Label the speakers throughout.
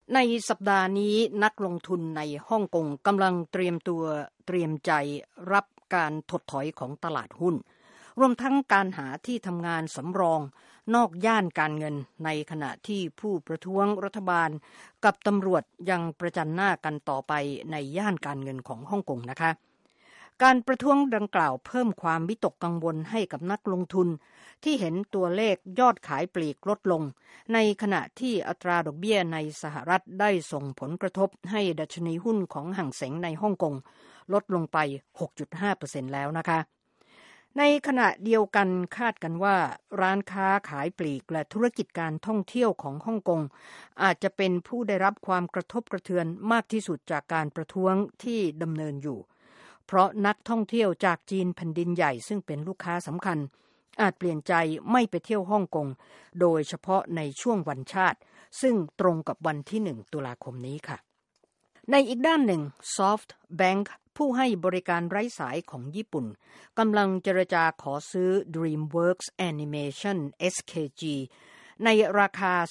Speaker 1: ในสัปดาห์นี้นักลงทุนในฮ่องกงกำลังเตรียมใจรับการถดถอยของตลาดหุ้นรวมทั้งการหาที่ทำงานสำรองนอกย่านการเงินในขณะที่ผู้ประท้วงรัฐบาลกับตำรวจยังประจันหน้ากันต่อไปในย่านการเงินของฮ่องกงนะคะการประท้วงดังกล่าวเพิ่มความวิตกกังวลให้กับนักลงทุนที่เห็นตัวเลขยอดขายปลีกลดลงในขณะที่อัตราดอกเบี้ยในสหรัฐได้ส่งผลกระทบให้ดัชนีหุ้นของห่างเส็งในฮ่องกงลดลงไป 6.5% แล้วนะคะในขณะเดียวกันคาดกันว่าร้านค้าขายปลีกและธุรกิจการท่องเที่ยวของฮ่องกงอาจจะเป็นผู้ได้รับความกระทบกระเทือนมากที่สุดจากการประท้วงที่ดำเนินอยู่เพราะนักท่องเที่ยวจากจีนแผ่นดินใหญ่ซึ่งเป็นลูกค้าสำคัญอาจเปลี่ยนใจไม่ไปเที่ยวฮ่องกงโดยเฉพาะในช่วงวันชาติซึ่งตรงกับวันที่1ตุลาคมนี้ค่ะในอีกด้านหนึ่ง SoftBank ผู้ให้บริการไร้สายของญี่ปุ่นกำลังเจรจาขอซื้อ DreamWorks Animation SKG ในราคา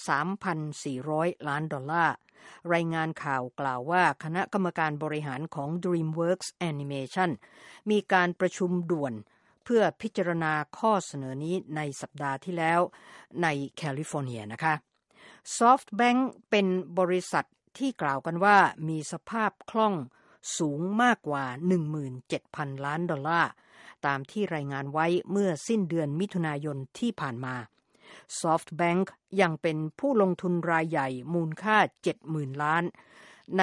Speaker 1: $3,400 ล้านรายงานข่าวกล่าวว่าคณะกรรมการบริหารของ DreamWorks Animation มีการประชุมด่วนเพื่อพิจารณาข้อเสนอนี้ในสัปดาห์ที่แล้วในแคลิฟอร์เนียนะคะ SoftBank เป็นบริษัทที่กล่าวกันว่ามีสภาพคล่องสูงมากกว่า 17,000 ล้านดอลลาร์ตามที่รายงานไว้เมื่อสิ้นเดือนมิถุนายนที่ผ่านมา SoftBank ยังเป็นผู้ลงทุนรายใหญ่มูลค่า 70,000 ล้านใน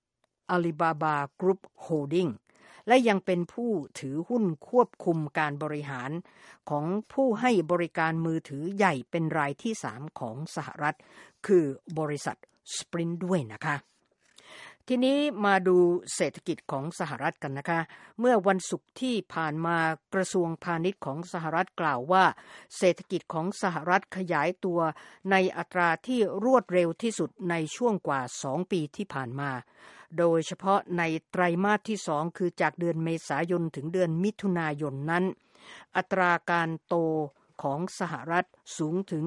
Speaker 1: Alibaba Group Holding และยังเป็นผู้ถือหุ้นควบคุมการบริหารของผู้ให้บริการมือถือใหญ่เป็นรายที่ 3 ของสหรัฐคือบริษัท Sprint ด้วยนะคะทีนี้มาดูเศรษฐกิจของสหรัฐกันนะคะเมื่อวันศุกร์ที่ผ่านมากระทรวงพาณิชย์ของสหรัฐกล่าวว่าเศรษฐกิจของสหรัฐขยายตัวในอัตราที่รวดเร็วที่สุดในช่วงกว่า2ปีที่ผ่านมาโดยเฉพาะในไตรมาสที่2คือจากเดือนเมษายนถึงเดือนมิถุนายนนั้นอัตราการโตของสหรัฐสูงถึง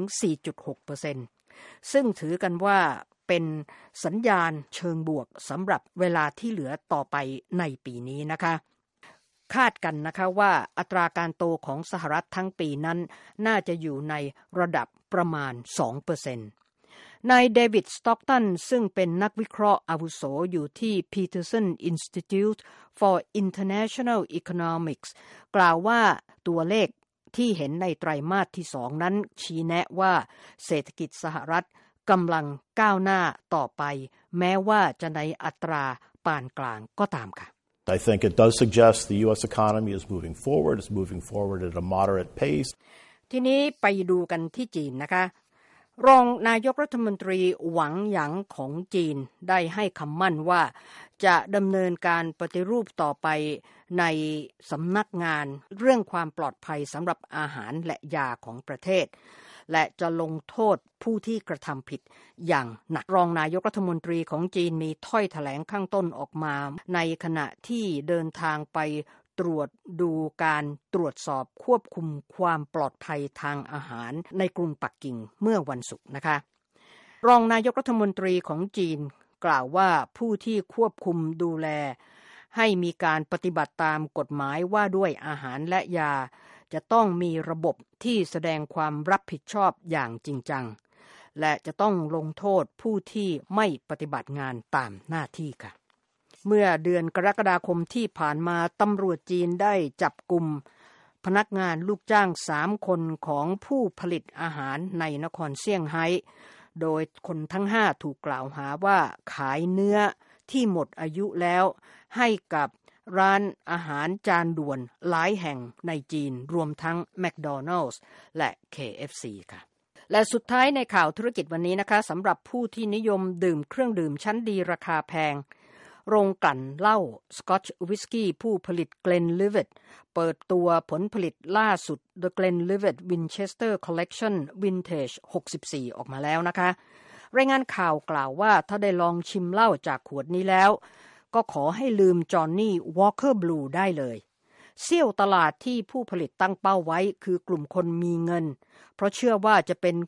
Speaker 1: 4.6% ซึ่งถือกันว่าเป็นสัญญาณเชิงบวกสำหรับเวลาที่เหลือต่อไปในปีนี้นะคะคาดกันนะคะว่าอัตราการโตของสหรัฐทั้งปีนั้นน่าจะอยู่ในระดับประมาณ 2%นายเดวิดสต็อกตันซึ่งเป็นนักวิเคราะห์อาวุโสอยู่ที่ Peterson Institute for International Economics กล่าวว่าตัวเลขที่เห็นในไตรมาสที่2นั้นชี้แนะว่าเศรษฐกิจสหรัฐกำลังก้าวหน้าต่อไปแม้ว่าจะในอัตราปานกลางก็ตามค่ะ
Speaker 2: I think it does suggest the U.S. economy is moving forward. It's moving forward at a moderate pace.
Speaker 1: ทีนี้ไปดูกันที่จีนนะคะรองนายกรัฐมนตรีหวังหยางของจีนได้ให้คำมั่นว่าจะดำเนินการปฏิรูปต่อไปในสำนักงานเรื่องความปลอดภัยสำหรับอาหารและยาของประเทศและจะลงโทษผู้ที่กระทำผิดอย่างหนักรองนายกรัฐมนตรีของจีนมีถ้อยแถลงข้างต้นออกมาในขณะที่เดินทางไปตรวจดูการตรวจสอบควบคุมความปลอดภัยทางอาหารในกรุงปักกิ่งเมื่อวันศุกร์นะคะรองนายกรัฐมนตรีของจีนกล่าวว่าผู้ที่ควบคุมดูแลให้มีการปฏิบัติตามกฎหมายว่าด้วยอาหารและยาจะต้องมีระบบที่แสดงความรับผิดชอบอย่างจริงจังและจะต้องลงโทษผู้ที่ไม่ปฏิบัติงานตามหน้าที่ค่ะเมื่อเดือนกรกฎาคมที่ผ่านมาตำรวจจีนได้จับกุมพนักงานลูกจ้าง3คนของผู้ผลิตอาหารในนครเซี่ยงไฮ้โดยคนทั้ง5ถูกกล่าวหาว่าขายเนื้อที่หมดอายุแล้วให้กับร้านอาหารจานด่วนหลายแห่งในจีนรวมทั้ง McDonald's และ KFC ค่ะและสุดท้ายในข่าวธุรกิจวันนี้นะคะสำหรับผู้ที่นิยมดื่มเครื่องดื่มชั้นดีราคาแพงโรงกลั่นเหล้าสกอตช์วิสกี้ผู้ผลิต Glenlivet เปิดตัวผลผลิตล่าสุด The Glenlivet Winchester Collection Vintage 64 ออกมาแล้วนะคะรายงานข่าวกล่าวว่าถ้าได้ลองชิมเหล้าจากขวดนี้แล้วก็ขอให้ลืมจอห์นนี่วอลเกอร์บลูได้เลยเสี้ยวตลาดที่ผู้ผลิตตั้งเป้าไว้คือกลุ่มคนมีเงินเพราะเชื่อว่าจะเป็น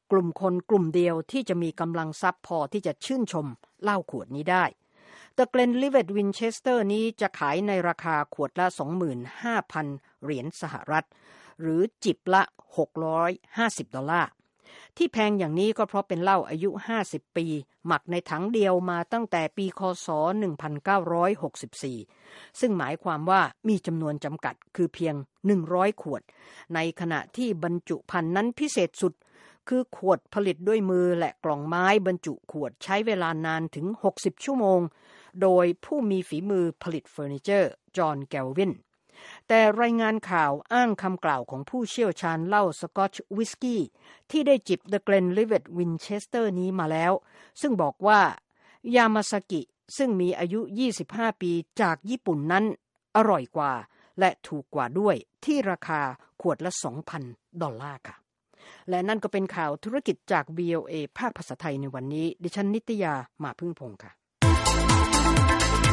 Speaker 1: กลุ่มคนกลุ่มเดียวที่จะมีกำลังทรัพย์พอที่จะชื่นชมเหล้าขวดนี้ได้The Glenlivet Winchester นี้จะขายในราคาขวดละ 25,000 เหรียญสหรัฐหรือจิบละ$650ที่แพงอย่างนี้ก็เพราะเป็นเหล้าอายุ50ปีหมักในถังเดียวมาตั้งแต่ปีคศ1964ซึ่งหมายความว่ามีจำนวนจำกัดคือเพียง100ขวดในขณะที่บรรจุภัณฑ์นั้นพิเศษสุดคือขวดผลิตด้วยมือและกล่องไม้บรรจุขวดใช้เวลานานถึง60ชั่วโมงโดยผู้มีฝีมือผลิตเฟอร์นิเจอร์จอห์นแกลวินแต่รายงานข่าวอ้างคำกล่าวของผู้เชี่ยวชาญเหล้าสกอตช์วิสกี้ที่ได้จิบ The Glenlivet Winchester นี้มาแล้วซึ่งบอกว่ายามาซากิซึ่งมีอายุ25ปีจากญี่ปุ่นนั้นอร่อยกว่าและถูกกว่าด้วยที่ราคาขวดละ$2,000ค่ะและนั่นก็เป็นข่าวธุรกิจจาก VOA ภาคภาษาไทยในวันนี้ดิฉันนิตยามาพึ่งพงษ์ค่ะ